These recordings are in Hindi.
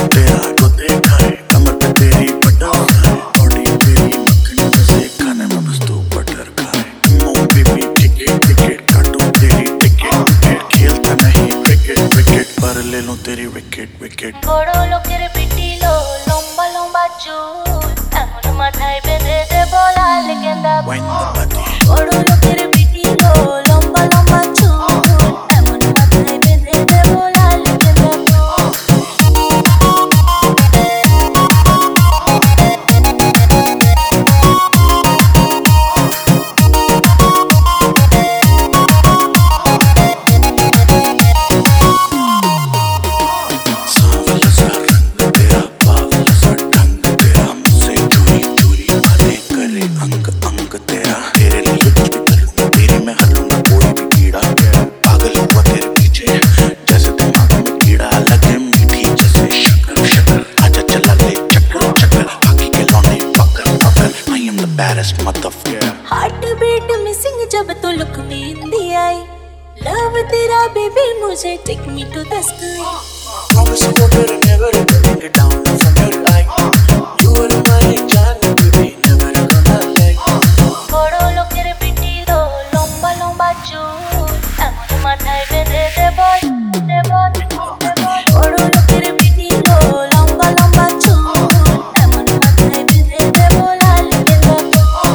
तेरा को देखा है, कमर पे तेरी बटा है, बॉडी तेरी मक्खन जैसे खाने में बस तू बटर खाए। मुंह पे भी टिकट टिकट काटूं तेरी टिकट टिकट, खेलता नहीं क्रिकेट विकेट पर ले लूं तेरी विकेट विकेट। বড় লোকের পিটিলো লম্বা লম্বা চুল, এমন মাথায় বেঁধে দেব লাল গেঁদা ফুল। বড় লোকের পিটিলো লম্বা লম্বা চুল, এমন মাথায় বেঁধে দেব লাল গেঁদা ফুল। सांवला सा रंग तेरा, बावला सा ढंग तेरा, मुझसे चोरी चोरी बातें करे अंग अंग तेरा। तेरे लिए कुछ भी करूंगा, तेरे में हर लूंगा कोई भी कीड़ा। पागल हुआ तेरे पीछे जैसे दिमाग में कीड़ा लगे, मीठी जैसे शक्कर शक्कर। आजा चला ले चक्कर चक्कर, बाकी के लौंडे पकड़ पकड़। I am the baddest motherfucker। Heart beat missing जब तो लुक में हिंदी आई, लव तेरा बेबी मुझे take me to the sky. Promise you better never bring it down from your life। You are my जान baby, never gonna let go। বড় লোকের পিটিলো লম্বা লম্বা চুল, এমন মাথায় বেঁধে দেব দেব দেব। বড় লোকের পিটিলো লম্বা লম্বা চুল, এমন মাথায় বেঁধে দেব লাল গেঁদা ফুল।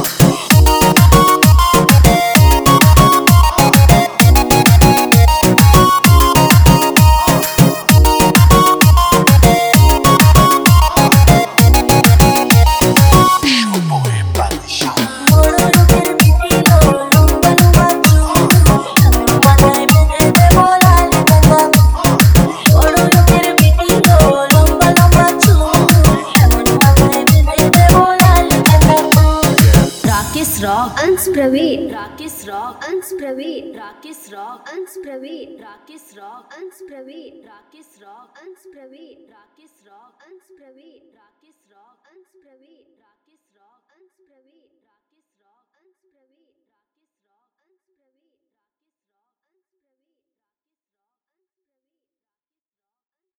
Boy, बादशाह। বড় লোকের পিটিলো লম্বা লম্বা চুল, এমন মাথায় বেঁধে দেব লাল গেঁদা ফুল। বড় লোকের পিটিলো লম্বা লম্বা চুল, এমন মাথায় বেঁধে দেব লাল গেঁদা ফুল। Rakis Rock, Ans Praveen, Rakis Rock, Ans Praveen, Rakis Rock, Ans Praveen, Rakis Rock, Ans Praveen, Rakis Rock, Ans Praveen, Rakis Rock, Ans Praveen, Rakis Rock, Ans Praveen, Rakis Rock, Ans Praveen.